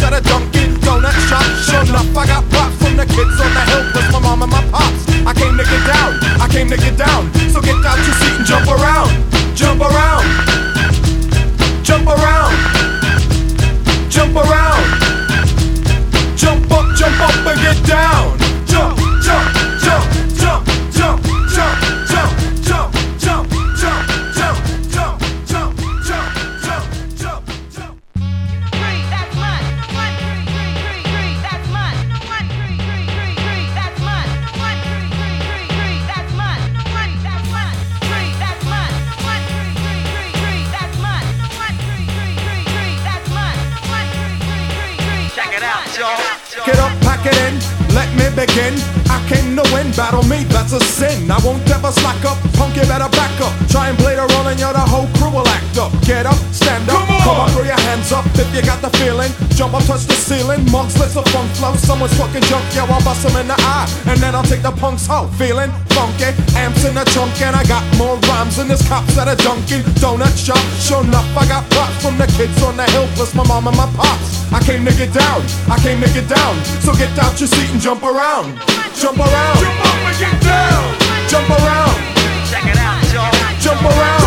at a Dunkin' Donut shop. Sure enough, I got props from the kids on the hill, plus my mom and my pops. I came to get down, I came to get down. So get out your seat and jump around, jump around, jump around, jump around, jump up and get down. Jump, jump, jump, jump, jump, jump, jump, jump, jump, jump, jump, jump, jump, jump, jump, jump, jump. 3, that's mud. 1, 3, 3, 3, 3, that's mud. 1, 3, 3, 3, 3, that's mud. 1, 3, 3, 3, 3, that's mud. 1, that's mud. 3, that's mud. 1, 3, 3, 3, 3, that's mud. 1, 3, 3, 3, 3, that's mud. 1, 3, 3, 3, 3. Check it out, y'all. Get up, pack it in, let me begin. I came to win, battle me, that's a sin. I won't ever slack up, punk, you better back up. Try and play the role and you're the whole crew will act up. Get up, stand up, come on, throw your hands up if you got the feeling. Jump up, touch the ceiling, monks, let's a funk flow. Someone's fucking junk, yo, I'll bust them in the eye. And then I'll take the punks out, feeling funky. Amps in the trunk and I got more rhymes than this cops at a Dunkin' Donut shop. Sure enough, I got props from the kids on the hill, plus my mom and my pops. I came to get down, I came to get down. So get out your seat and jump around, jump around, jump up and get down, jump around, Check it out, y'all. jump around.